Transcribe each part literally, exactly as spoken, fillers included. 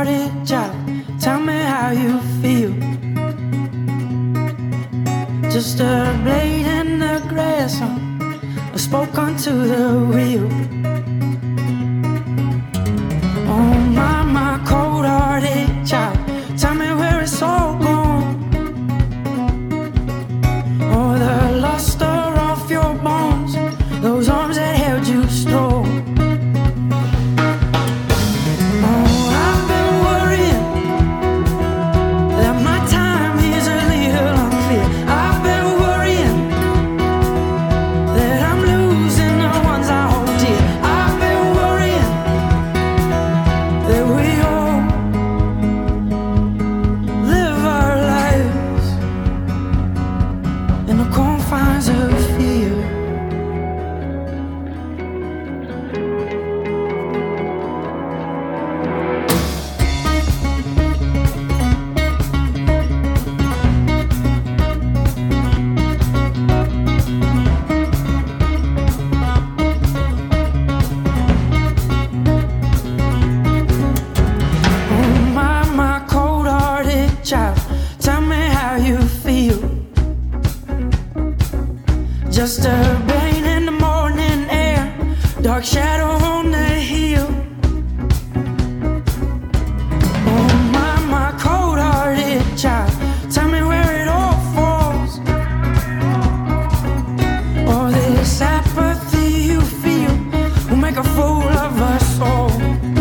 cold-hearted child, tell me how you feel. Just a blade in the grass, I spoke onto the wheel. Oh my, my cold-hearted child, tell me where it's all gone. Oh, the luster off your bones, those arms that held you strong. Oh, I've been worrying that my time is a little unclear. I've been worrying that I'm losing the ones I hold dear. I've been worrying that we all live our lives in the confines of fear. Oh my, my cold-hearted child, tell me how you feel. Just a rain in the morning air, dark shadow on the hill. Oh my, my cold-hearted child, tell me where it all falls. All this apathy you feel will make a fool of us all.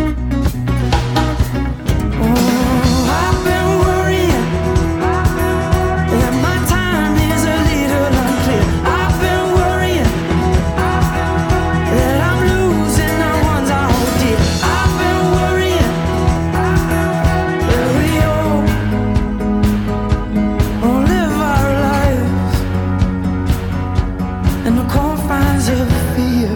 Oh, I've been worrying that my time is a little unclear. I've been worrying that I'm losing the ones I hold dear. I've been worrying that we all, all live our lives in the confines of fear.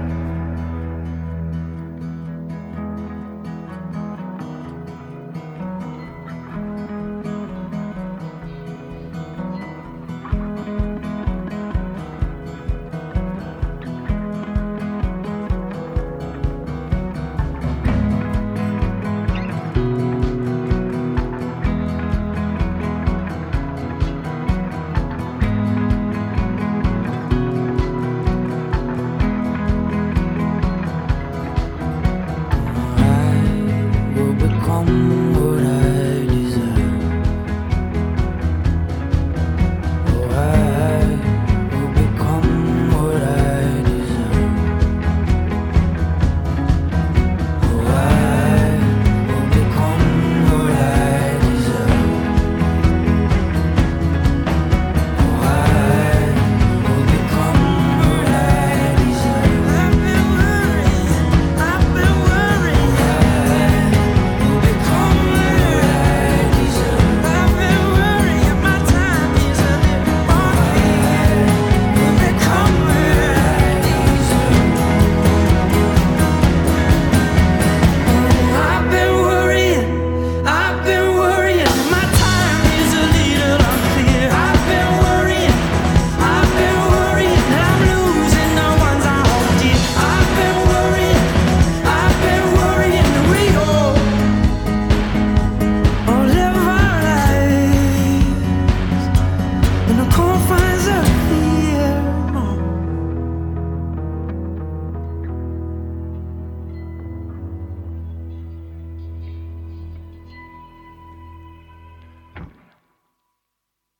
I will become what I deserve. Oh, I will become what I deserve. Oh, I will become what I deserve. Oh, I will become what I deserve. I've been worrying, I've been worrying. Will become what I deserve. I've been worrying, my time is a little unclear. Will become what I deserve. Oh, I've been worrying, I've been worrying, my time is a little unclear. I've been worrying, I've been worrying that I'm losing the ones I hold dear. I've been worrying, I've been worrying that we all all live our lives in the confines of